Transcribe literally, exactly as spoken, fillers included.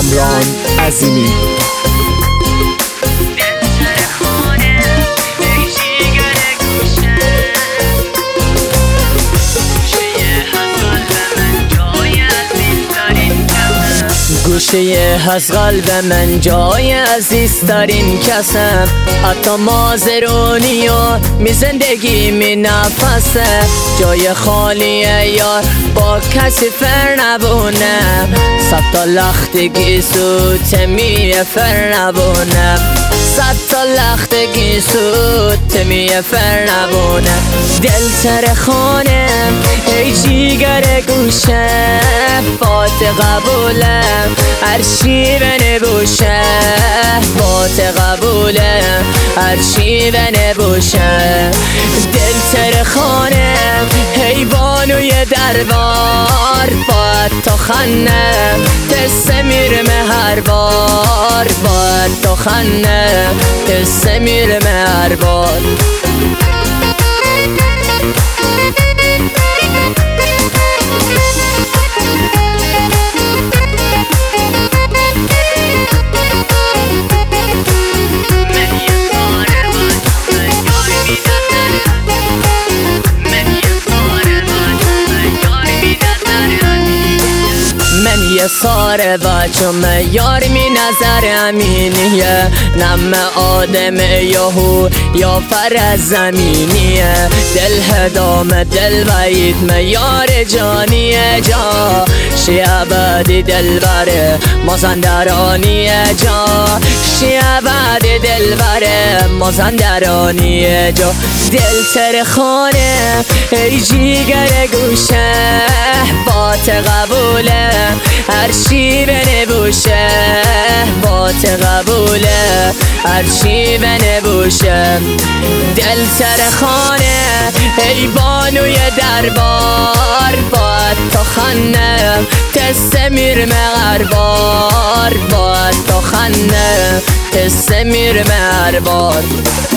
کامران عظیمی. گوشه از قلب من جای عزیزترین کسم، حتی مازرونی و می زندگی می نفسه، جای خالیه یار با کسی فر نبونه، صد تا لختگی سوت می فر نبونه، صد تا لختگی سوت می فر نبونه. دل سر خانه ای جیگر گوشه، فات قبوله هرچی بنبوشه، فات قبوله هرچی بنبوشه. دل تر خانه حیوانوی دربار، باید تو خنه قصه میرمه هر بار، باید تو خنه قصه میرمه هر بار. یه ساره و چون یار می نظر امینیه، نم آدم یهو یا فر زمینیه، دل هدام دل وید میار جانیه، جا شیعبادی دل بره مازندرانیه، جا شیعبادی دل بره مازندرانیه، جا دل تر خانه ای جیگر گوشه، بات قبوله هرچی بنبوشه، بات قبوله هرچی بنبوشه. دل سر خانه ای بانوی دربار، باید تو خنه قصه میرمه هر بار، باید تو خنه قصه میرمه هر بار.